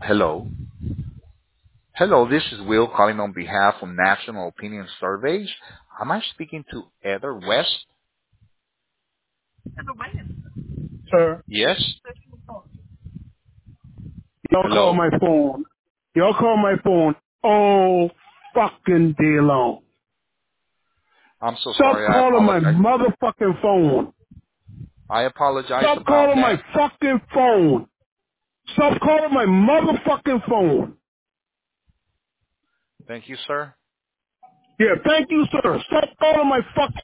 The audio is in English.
Hello. Hello, this is Will calling on behalf of National Opinion Surveys. Am I speaking to Heather West? Sir, Yes. y'all call Hello. my phone. Y'all call my phone all fucking day long. I'm so Stop sorry. I calling my apologize. motherfucking phone. I apologize Stop about calling my that. fucking phone. Stop calling my motherfucking phone. Thank you, sir. Yeah, thank you, sir. Stop calling my fucking